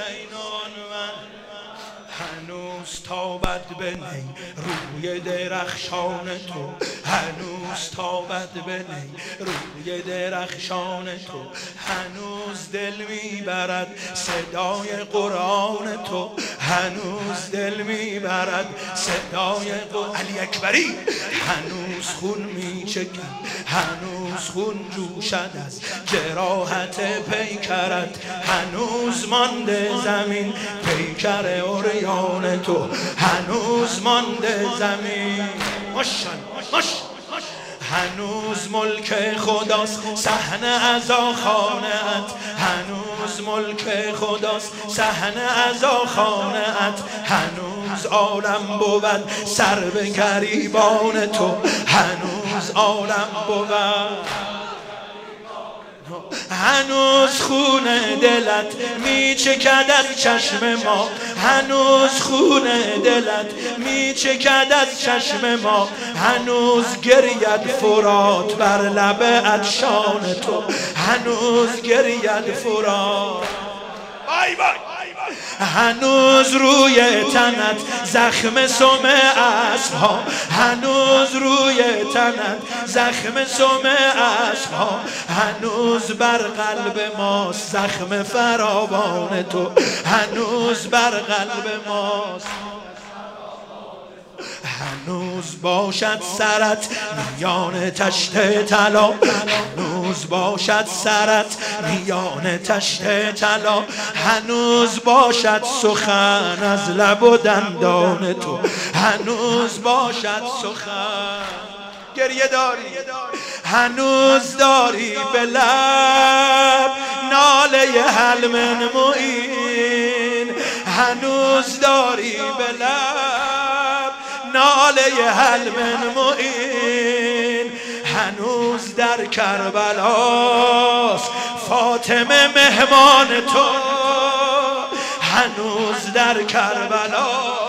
حسینان من هنوز تابد به نی روی درخشان تو، هنوز تابد به نی روی درخشان تو، هنوز دل میبرد صدای قرآن تو، هنوز دل میبرد صدای علی اکبری، هنوز خون میچکد، هنوز خون جوشد از جراحت پیکرت، هنوز مانده زمین پیکر اوریان تو، هنوز مانده زمین هنوز ملک خداست صحنه عزاخانه‌ات، هنوز ملک خداست صحنه عزاخانه‌ات، هنوز عالم بود سر به گریبان تو، هنوز عالم بود، هنوز خون دلت میچکد از چشم ما، هنوز خون دلت میچکد از چشم ما، هنوز گرید فرات بر لب عطشان تو، هنوز گرید فرات، هنوز روی تنت زخم سم اسب‌ها، هنوز روی تنت زخم سم اسب‌ها، هنوز بر قلب ماست زخم فراوان تو، هنوز بر قلب ماست، هنوز باشد سرت میان تشت طلا، هنوز باشد سرت میان تشت طلا، هنوز باشد سخن از لب و دندان تو، هنوز باشد سخن، گریه داری هنوز داری به لب ناله حل من معین، هنوز داری به لب ناله حل من معین، هنوز در کربلاست فاطمه مهمان تو، هنوز در کربلا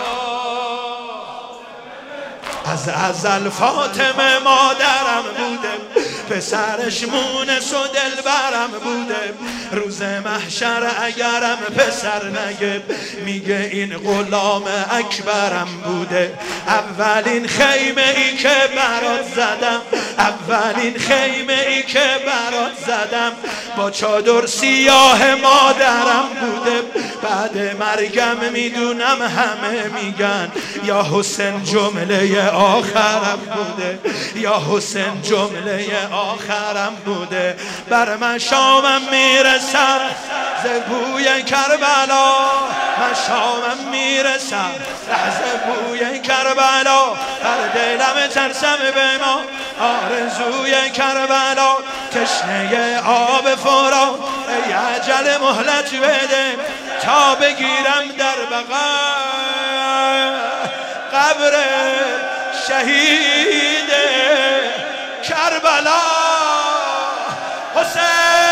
از ازل فاطمه مادرم بوده، پسرش مونس و دلبرم بوده، روز محشر اگرم پسر نگه میگه این غلام اکبرم بوده، اولین خیمه ای که برات زدم، اولین خیمه ای که برات زدم با چادر سیاه مادرم بوده، بعد مرگم میدونم همه میگن یا حسین جمله آخرم بوده، یا حسین جمله آخرم بوده، بر مشامم میرسم ز بوی کربلا، مشامم میرسم از بوی کربلا، بر دلم ترسم به ما آرزوی کربلا، تشنه آب فرات ای عجل مهلت بده تا بگیرم در بغل قبر شهید کربلا، حسین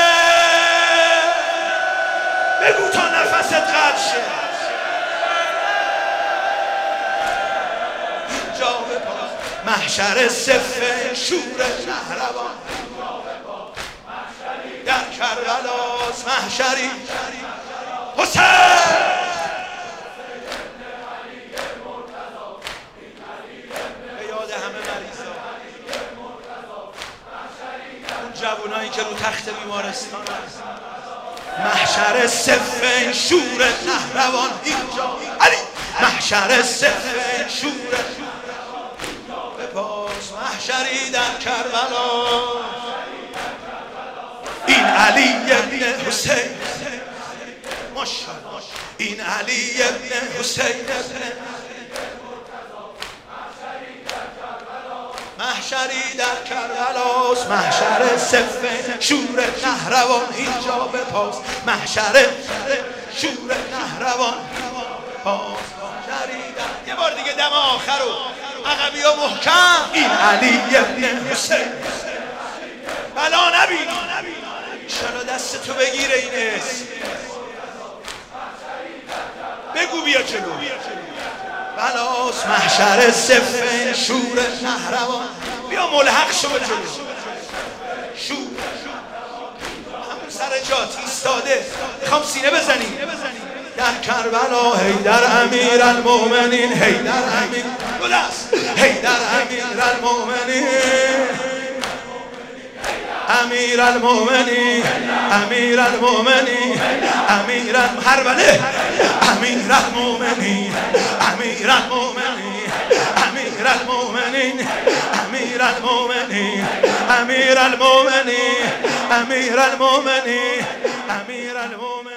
بگو تا نفست قطع شه، اینجا بپاس محشر صفه شور نهروان، در کربلاست محشری حسین، جوانایی که رو تخت بیمارستان هست، محشر صفه شور نهروان اینجا، علی محشر صفه شور بپاس محشری در کربلا، این علی ابن حسین ماشاءالله، این علی ابن حسین محشری در کربلاست، محشر صفه شور نهروان اینجا بپاس، محشر شور نهروان پاس، محشری در، یه بار دیگه دم آخر رو عقبی ها محکم، این علی ابن حسین بلا نبین انشالله دست تو بگیره این اسم، بگو بیا جلو بلاس محشر صفه شور نهروان، بیا ملحق شو به جلو شور، همون سر جات ایستاده میخوام سینه بزنی در کربلا حیدر امیر المؤمنین حیدر امیر حیدر امیر المؤمنین امیر المؤمنین امیر المؤمنین امیر هربله امیر المؤمنین امیر المؤمنین امیر المؤمنین امیر المؤمنین امیر المؤمنین امیر المؤمنین امیر المؤمنین